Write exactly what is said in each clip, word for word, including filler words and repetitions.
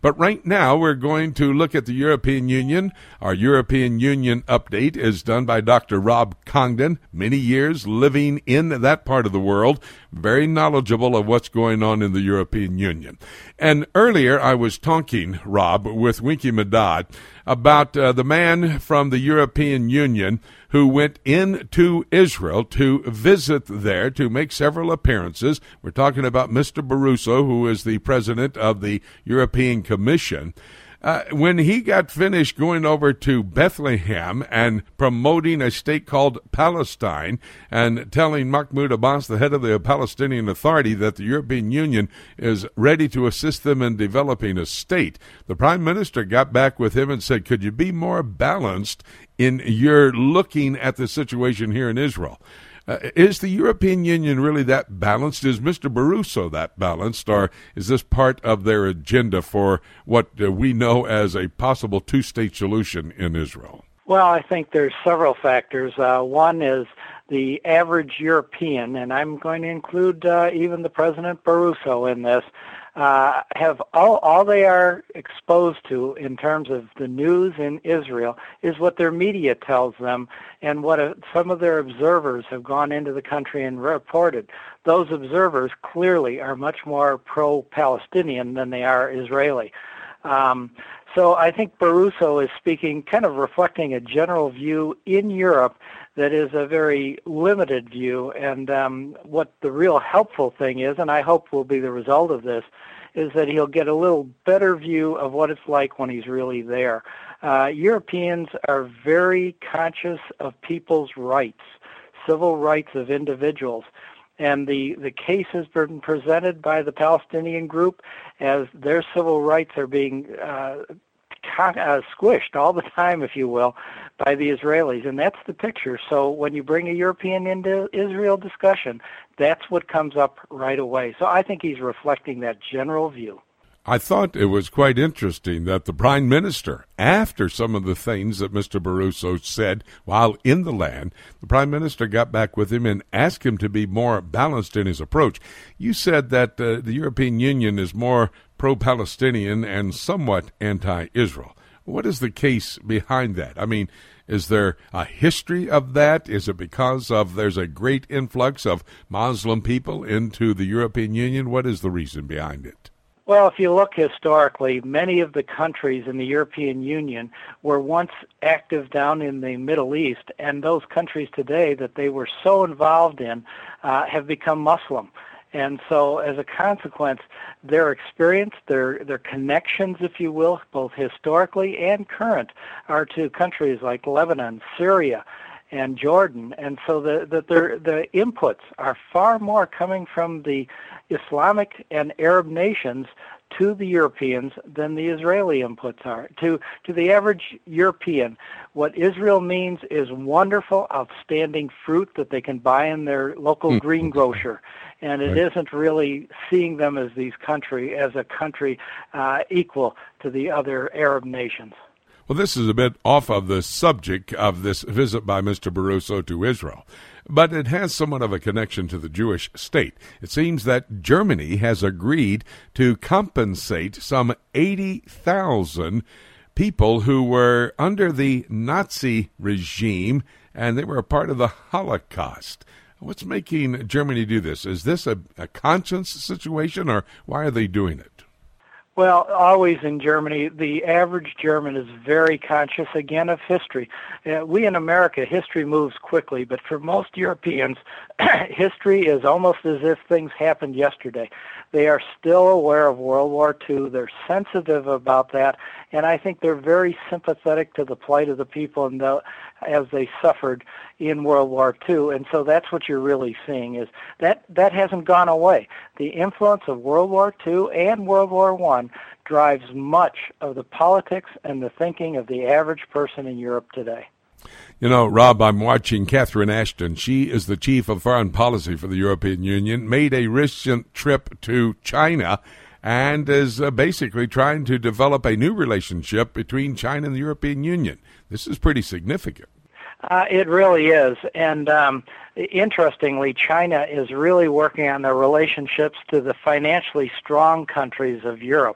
But right now, we're going to look at the European Union. Our European Union update is done by Doctor Rob Congdon, many years living in that part of the world, very knowledgeable of what's going on in the European Union. And earlier, I was talking, Rob, with Winky Madad about uh, the man from the European Union who went into Israel to visit there, to make several appearances. We're talking about Mister Barroso, who is the president of the European Commission. Uh, when he got finished going over to Bethlehem and promoting a state called Palestine and telling Mahmoud Abbas, the head of the Palestinian Authority, that the European Union is ready to assist them in developing a state, the prime minister got back with him and said, could you be more balanced in your looking at the situation here in Israel? Uh, is the European Union really that balanced? Is Mister Barroso that balanced, or is this part of their agenda for what uh, we know as a possible two-state solution in Israel? Well, I think there's several factors. Uh, one is the average European, and I'm going to include uh, even the President Barroso in this, uh, have all, all they are exposed to in terms of the news in Israel is what their media tells them and what uh, some of their observers have gone into the country and reported. Those observers clearly are much more pro-Palestinian than they are Israeli. Um, so I think Barroso is speaking, kind of reflecting a general view in Europe that is a very limited view, and um, what the real helpful thing is, and I hope will be the result of this, is that he'll get a little better view of what it's like when he's really there. Uh, Europeans are very conscious of people's rights, civil rights of individuals, and the, the case has been presented by the Palestinian group as their civil rights are being uh, con- uh, squished all the time, if you will, by the Israelis, and that's the picture. So when you bring a European into Israel discussion, that's what comes up right away. So I think he's reflecting that general view. I thought it was quite interesting that the prime minister, after some of the things that Mister Barroso said while in the land, the prime minister got back with him and asked him to be more balanced in his approach. You said that uh, the European Union is more pro-Palestinian and somewhat anti-Israel. What is the case behind that? I mean, is there a history of that? Is it because of there's a great influx of Muslim people into the European Union? What is the reason behind it? Well, if you look historically, many of the countries in the European Union were once active down in the Middle East, and those countries today that they were so involved in uh, have become Muslim. And so as a consequence, their experience, their their connections, if you will, both historically and current, are to countries like Lebanon, Syria, and Jordan. And so the, the, the, the inputs are far more coming from the Islamic and Arab nations to the Europeans than the Israeli inputs are. To to the average European, what Israel means is wonderful, outstanding fruit that they can buy in their local greengrocer. And it right. isn't really seeing them as these country, as a country uh, equal to the other Arab nations. Well, this is a bit off of the subject of this visit by Mister Barroso to Israel, but it has somewhat of a connection to the Jewish state. It seems that Germany has agreed to compensate some eighty thousand people who were under the Nazi regime, and they were a part of the Holocaust. What's making Germany do this? Is this a, a conscience situation, or why are they doing it? Well, always in Germany, the average German is very conscious, again, of history. Uh, we in America, history moves quickly, but for most Europeans, history is almost as if things happened yesterday. They are still aware of World War Two. They're sensitive about that, and I think they're very sympathetic to the plight of the people and the, as they suffered in World War Two. And so that's what you're really seeing, is that that hasn't gone away. The influence of World War Two and World War One drives much of the politics and the thinking of the average person in Europe today. You know, Rob, I'm watching Catherine Ashton. She is the chief of foreign policy for the European Union, made a recent trip to China, and is uh, basically trying to develop a new relationship between China and the European Union. This is pretty significant. Uh, it really is. And um, interestingly, China is really working on their relationships to the financially strong countries of Europe.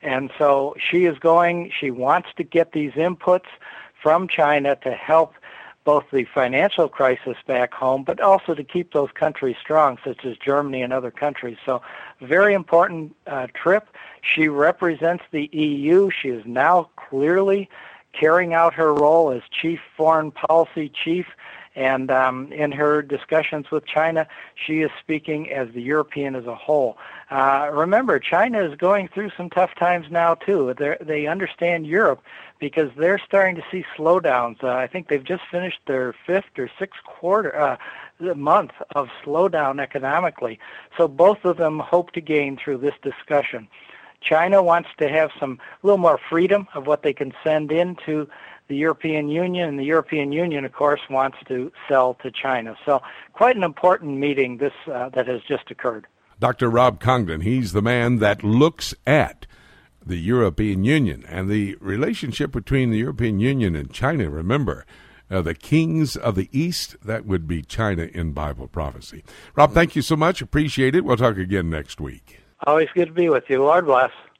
And so she is going, she wants to get these inputs from China to help both the financial crisis back home, but also to keep those countries strong, such as Germany and other countries. So very important uh, trip. She represents the E U. She is now clearly carrying out her role as chief foreign policy chief. And um, in her discussions with China, she is speaking as the European as a whole. Uh, remember, China is going through some tough times now, too. They're, they understand Europe because they're starting to see slowdowns. Uh, I think they've just finished their fifth or sixth quarter uh, month of slowdown economically. So both of them hope to gain through this discussion. China wants to have some a little more freedom of what they can send into the European Union, and the European Union, of course, wants to sell to China. So quite an important meeting this uh, that has just occurred. Doctor Rob Congdon, he's the man that looks at the European Union and the relationship between the European Union and China. Remember, uh, the kings of the East, that would be China in Bible prophecy. Rob, thank you so much. Appreciate it. We'll talk again next week. Always good to be with you. Lord bless.